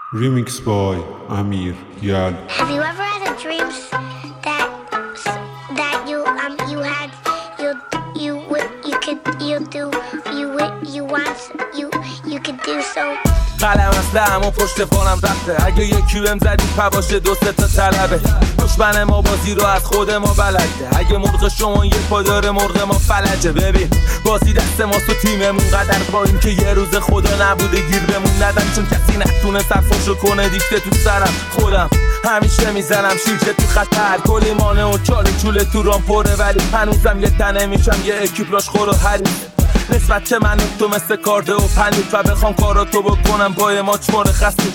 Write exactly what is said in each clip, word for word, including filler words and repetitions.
Remix by Amir Yal. Have you ever had a dream that that you um you had you you you could you do you you want you you could do so? قلم از لحم و پشت پانم رفته. اگه یکی بهم زدی پاشه دو سه تا طلبه. دشمن ما بازی رو از خود ما بلده. اگه مرغ شما یک پا داره مرغ ما فلجه. ببین بازی دست ماست و تیممون قدر پایین که یه روز خدا نبوده گیر بمون ندن، چون کسی نتونه صرفاشو کنه دیکته تو سرم. خودم همیشه میزنم شیشه تو خطر، کلی مانه و چاله چوله تو رام پره، ولی هنوزم یه تنه میشم یه اکیپلاش خور و حریف. نسبت چه من تو مثل کارده و پنیک و بخوام کاراتو بکنم با ماچ ماره خستی.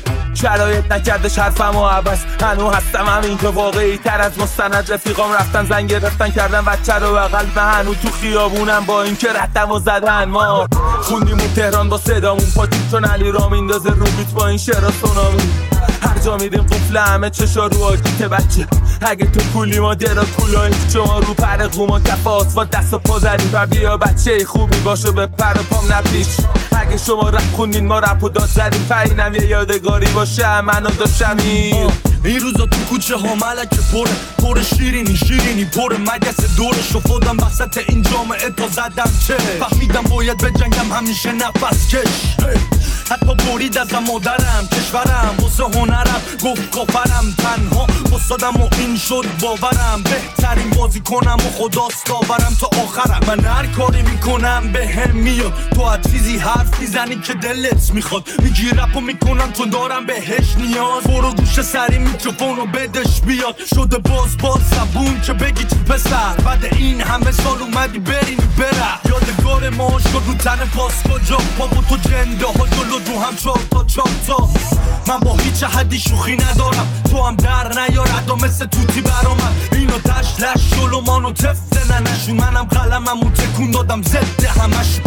شرایط نکردش حرفم و عوض، هنو هستم همین که واقعی تر از مستند. رفیقام رفتن زنگ گرفتن کردن بچه رو بغل، و هنو تو خیابونم با این که ردم و زدن. ما خوندیمون تهران با صدامون، پاتیم چون علی را میندازه رو بیت با این شعرها سونامی. هر جا میدیم قفل همه چشا رو آگیت بچه. اگه تو کولی ما درا کولاییم، شما رو پر قوما کف آسفالت دست و پا زدیم. و بیا بچه خوبی باشه به پر و پام نپیش. اگه شما رپ خوندین ما رپ و داد زدیم، پرینم یه یادگاری باشه من و داشتمین. این روزا تو کوچه ها ملک پره، پر شیرینی شیرینی پر مگس دورش افتادم وسط این جامعه تا زدم چه. فهمیدم باید به جنگم همیشه نفس کش. حتی برید ازم مادرم کشورم واسه هنرم گفت کافرم، تنها استادم و این شد باورم. بهترین بازی کنم و خداست داورم تا آخرم. من هر کاری میکنم به هم میاد، تو هر چیزی حرف میزنی که دلت میخواد. میگی رپ و میکنم چون دارم بهش نیاز. برو گوش سری میکروفون رو بدش بیاد. شده باز باز زبون که بگی چی پسر، بعد این همه سال اومدی برینی بره. یادگار ما شد رو تن پاس کجا، پا و تو جنده ها جلو رو هم چار تا چار تا. من با هیچ حدی شوخی ندارم، تو هم در نیار ادا مثل توتی برامن. اینو تش لش جلو مانو تفت ننشون، منم قلمم و تکون دادم زده همش.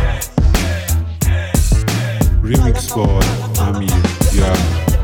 Remix by Amir Yal.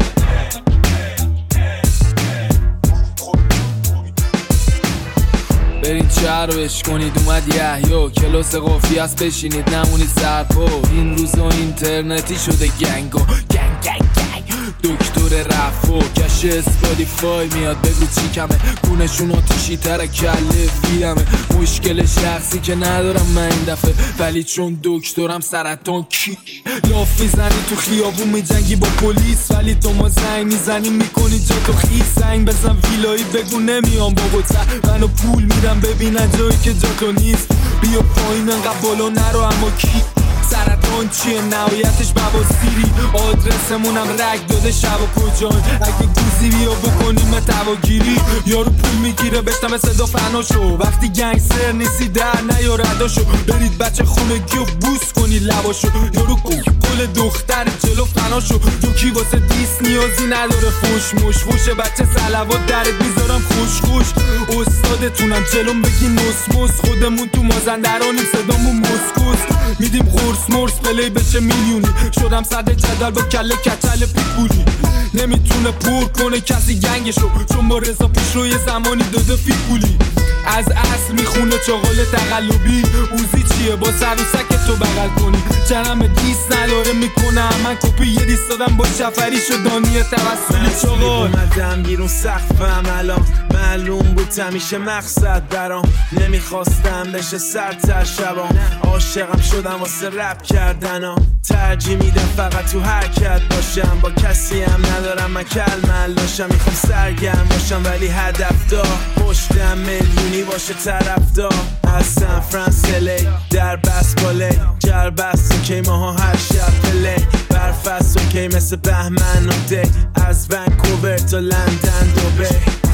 برید شهر رو اش کنید اومد یحیی، کلاس قافیه است بشینید نمونید سرپا. این روزا اینترنتی شده گنگا گنگ گنگ گنگ. دکتر رفو کش اسپاتیفای میاد بگو چی کمه، کونشون آتیشی تره کله ویرمه. مشکل شخصی که ندارم من این دفعه، ولی چون دکترم سرطان کی. لاف میزنی تو خیابون میجنگی با پلیس، ولی تو ما زنگ میزنی میکنی جا تو خیس. زنگ بزن ویلایی بگو نمیام بابا تر، منو پول میدم ببینن جایی که جا تو نیست. بیا پایین انقدر بالا نرو اما کی. سرطان چیه نهایتش بواسیری، آدرسمونم رگ داده شب و کجان. اگه گوزی بیا بکنیم تواگیری، یارو پول میگیره بشتم صدا فناشو. وقتی گنگستر نیستی در نیار رداشو، برید بچه خونگی و بوس کنی لباشو. یارو گل دختر جلو فناشو، دوکی واسه دیس نیازی نداره فوش موش. فوش بچه سلوات درت میذارم خوش خوش. استادتونم جلوم بگی نوس موس، خودمون تو مازندرانیم صدامون مسکوس. میدیم قرص مرس پلی بشه میلیونی، شدم صد جدل با کله کچل پیپولی. نمیتونه پر کنه کسی گنگشو، چون با رضا پیش رو یه زمانی داده فیپولی. از اصل میخونه چاقال تقلبی، اوزی چیه با سر و سک تو بغل کنی. جنم دیست نداره میکنه من کپی یه دیست دادم با شفری شدانی توسلی چاقال. اومدم بیرون سقفم الان معلوم بود همیشه مقصد برام. نمیخواستم بشه سرتر شبام، عاشقم شدم واسه رپ کردن. ترجیح میدم فقط تو حرکت باشم، با کسی هم ندارم من کلمل داشتم. میخوام سرگرم باشم ولی هدف دار، پشتم میلیونی باشه طرفدار. از سان فرانسیسکو در بس بالی، جربست اوکی ماها هر شب پلی. برفست اوکی مثل بهمن و دی، از ونکوور تا لندن دوبی.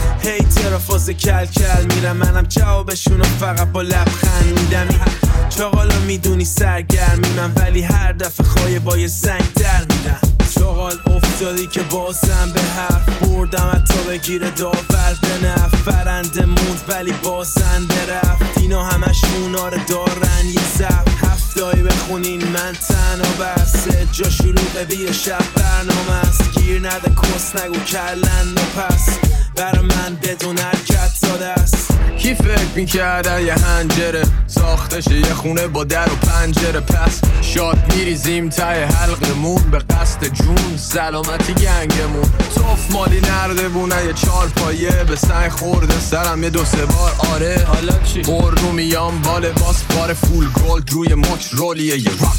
هیتر فاز کل کل میرم، منم جوابشونو فقط با لبخند میدم. چاقالا میدونی سرگرمی من، ولی هر دفعه خواهی با یه زنگ در میدم. چاقال افتادی که بازم به حرف بردم، حتی بگیره داور به نفت. فرنده موند ولی بازنده رفت، اینا همش اوناره دارن یه زب. هفتایی بخونین من تنها بسته، جا شروع بیر شب برنامه است. گیر نده کس نگو کلن و پس، برا من بدون حرکت داده است. کی فکر میکرد یه هنجره ساختشه یه خونه با در و پنجره پس شاد میریزیم تای حلقمون به قصد جون سلامتی گنگمون توف مالی نردبونه یه چار پایه به سنگ خورده سرم یه دو سه بار آره حالا چی؟ قرنو میام با لباس بار فول گولد روی مچ رولیه یه راک